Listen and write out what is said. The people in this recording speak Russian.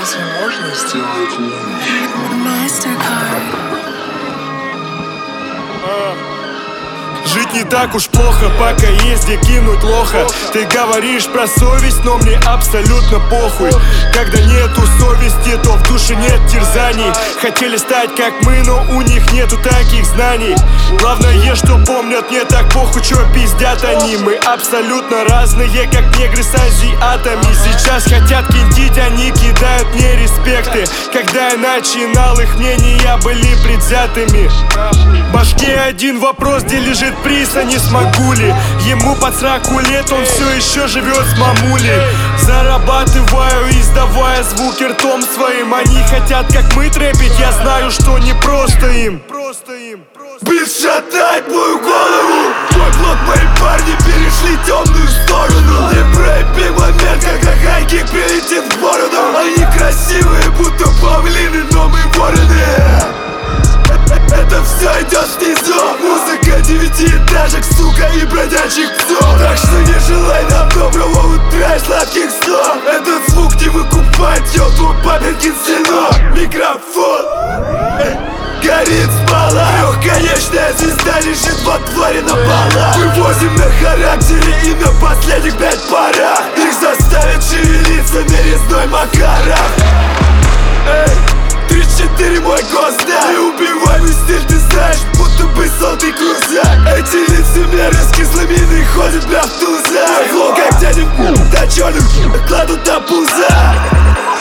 разве можно сделать лучше? Жить не так уж плохо, пока есть где кинуть лоха. Ты говоришь про совесть, но мне абсолютно похуй. Когда нету совести, то в душе нет терзаний. Хотели стать как мы, но у них нету таких знаний. Главное, что помнят, не так похуй, чё пиздят они. Мы абсолютно разные, как негры с азиатами. Сейчас хотят кинтить, они кидают мне респекты. Когда я начинал, их мнения были предвзятыми. В башке один вопрос, где лежит приз, а не смогу ли. Ему под 40 лет, он все еще живет с мамулей. Зарабатываю, издавая звуки ртом своим. Они хотят, как мы, трэпить, я знаю, что не просто им. Бит шатает мою голову. Твой блок, мои парни перешли темную сторону. Не проеби момент, когда хайкик прилетит в бороду. Они красивые, будто павлины, но мы вороны. Это все идет снизу. Музыка девятиэтажек, сука, и бродячих псов. Так что не желай нам доброго утра и сладких снов. Этот звук не выкупает, ё, твой папинкин сынок. Микрофон горит смола. Трехконечная звезда лежит во дворе на полах. Вывозим на характере и на последних 5 порах. Их заставят шевелиться на резной Макарах. 34 мой госда. Неубиваемый стиль, ты знаешь, будто бы сотый крузак. Эти лицемеры с кисломиной ходят, бля, в тузах. Мой флоу, как дядя точёных, кладут на пузо.